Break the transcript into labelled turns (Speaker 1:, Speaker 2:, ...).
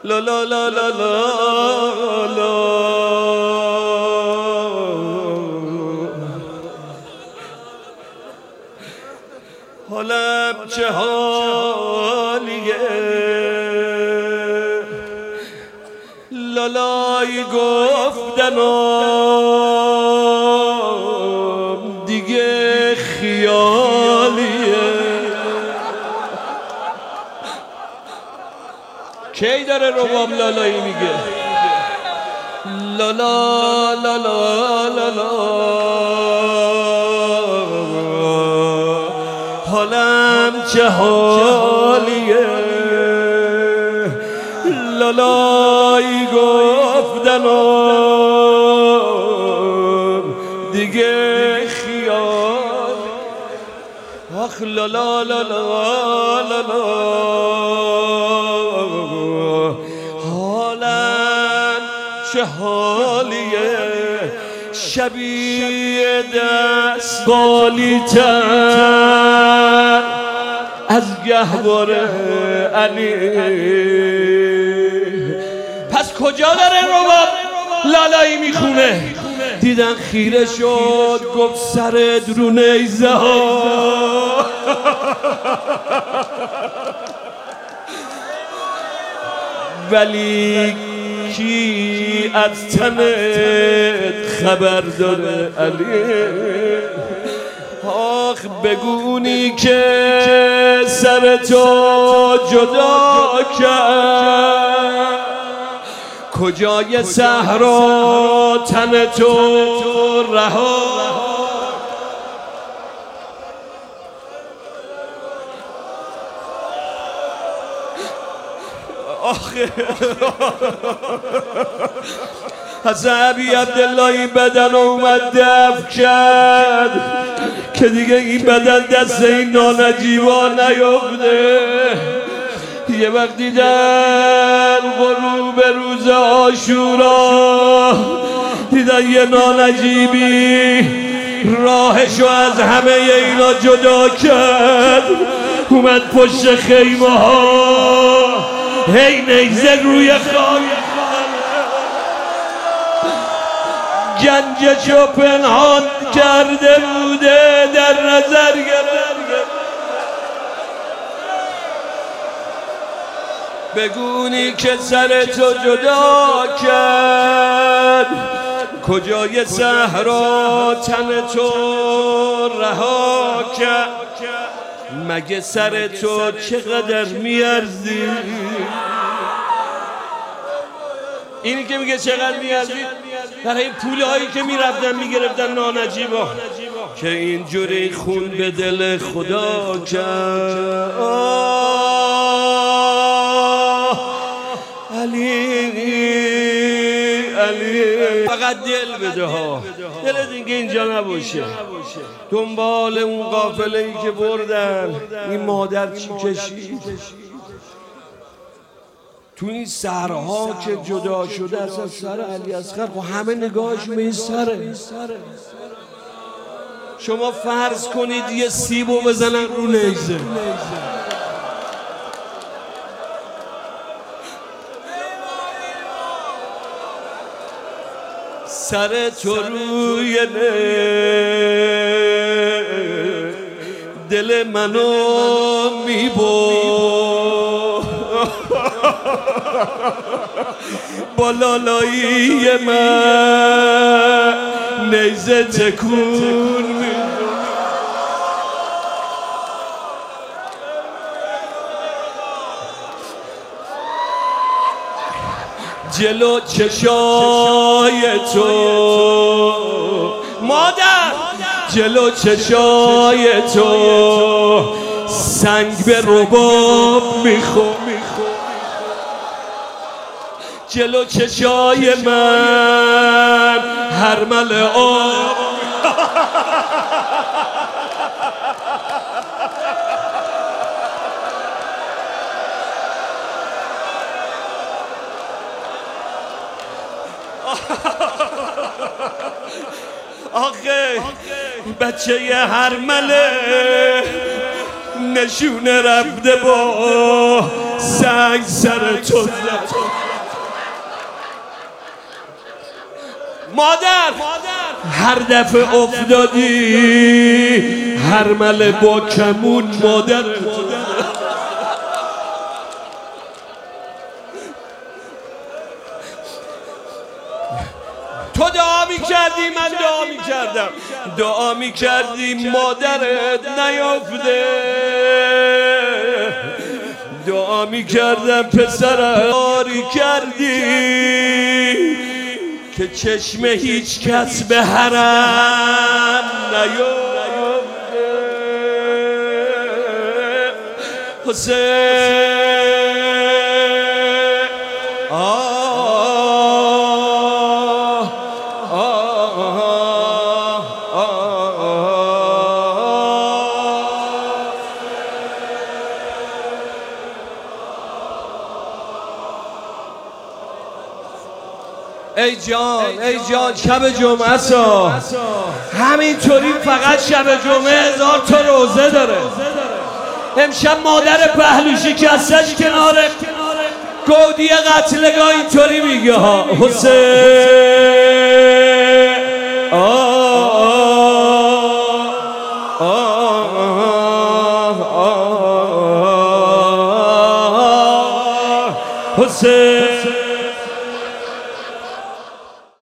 Speaker 1: لا لا لا لا لا لا حالم چه حالیه لالای گفتنم دیگه خیالیه. کی داره روام لالایی میگه لالا لالا لالا حالم چه حالیه لالایی گفتنم دیگه خیال. آخ لالا لالا لالا حالم چه حالیه شبیه دست بالیتر از گهواره علی. پس کجا داره رباب لالایی میخونه؟ دیدن خیره شد گفت سرت رو نیزه ها. ولی کی از تنت خبر داره علی؟ آخ بگونی که سر تو جدا کرد کجای صحرا تن تو رها. آخه حسن ابی عبدالله این بدن اومد دفع کرد که دیگه این بدن دست این نانجیبا نیفته. یه وقت دیدن غروب روز عاشورا دیدن یه نانجیبی راهشو از همه اینا جدا کرد اومد پشت خیمه ها هی نیزه روی خاک گنجشو پنهان کرده بوده در نظر گرفت. بگونی که سر تو جدا کرد کجای صحرا تن تو رها کرد. مگه سر تو چقدر میارزی؟ اینی که میگه چقدر میارزی برای پول هایی که میرفتن میگرفتن نانجیبا که اینجوری خون به دل خدا کرد. علی علی فقط دل بده ها دل دیگه اینجا نباشه. دنبال اون قافله ای که بردن این مادر چی کشید تو این سرها که جدا شده اصلا سر علی اصغر خب همه نگاهش به این سره. شما فرض کنید یه سیبو بزنن رو نیزه سر تو روی دل منو میبرد با لالایی من نیزه تکون میداد. جلو چشای تو مادر جلو چشای تو سنگ به رباب میخور جلو چشای من هرمل آب آخه بچه هرمله نشونه رفته با سنگ سر تو زد. مادر هر دفعه افتادی هر مله با کمون مادر تو دعا می‌کردی من دعا می‌کردم، دعا می‌کردی مادرت نیافته، دعا می‌کردم پسرم آری کردی که چشم هیچ کس به حرم نیافته. حسین ای جان شب جمعه سا همینطوری فقط شب جمعه 1000 تا روزه داره. امشب مادر پهلوشی کسش کنار گودی قتلگاه اینطوری میگه ها حسین